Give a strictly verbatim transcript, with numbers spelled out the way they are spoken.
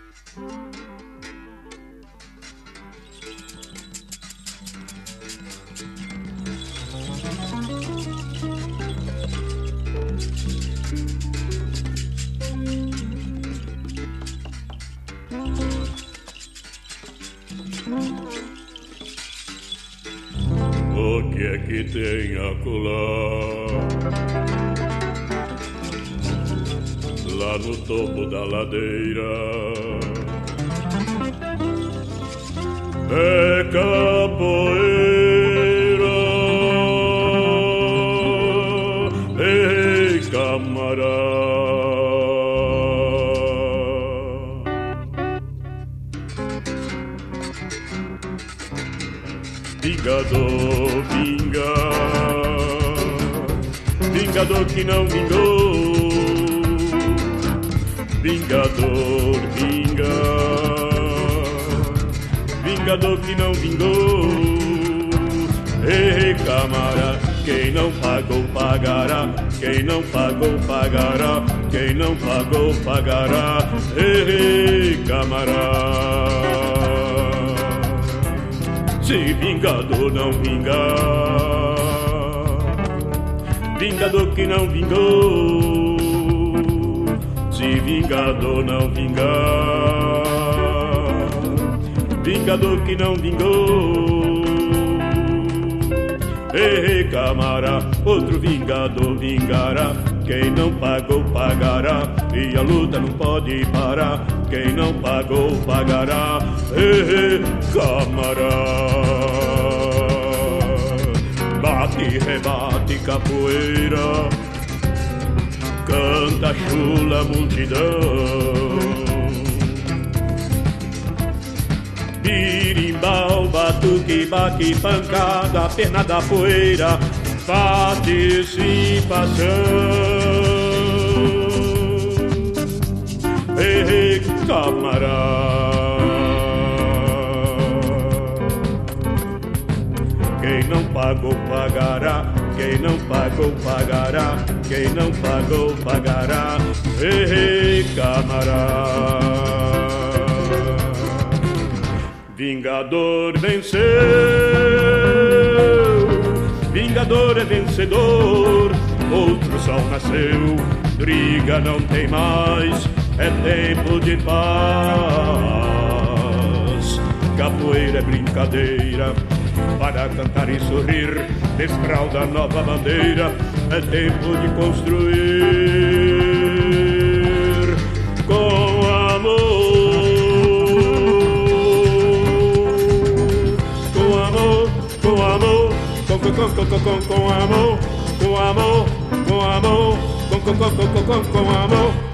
O que é que tem acolá? Lá no topo da ladeira é capoeira. Ei, camarada, vingador, vinga, vingador que não vingou, vingador, vinga, vingador que não vingou. Ei, camara, quem não pagou pagará, quem não pagou pagará, quem não pagou pagará. Ei, camara, se vingador não vingar, vingador que não vingou, se vingador não vingar, vingador que não vingou. Ei, camara, outro vingador vingará, quem não pagou pagará, e a luta não pode parar, quem não pagou pagará. Ei, camara, bate, rebate, capoeira, canta, chula, multidão, birimbau, batuque, baque, pancada, perna da poeira, participação. Ei, camarada, quem não pagou pagará, quem não pagou pagará, quem não pagou pagará. Ei, camarada, vingador venceu, vingador é vencedor, outro sol nasceu, briga não tem mais, é tempo de paz. Capoeira é brincadeira, para cantar e sorrir, desfralda nova bandeira, é tempo de construir com amor. Com amor, com, com, com, com, com, com amor, com amor, com amor, com, com, com, com, com, com amor.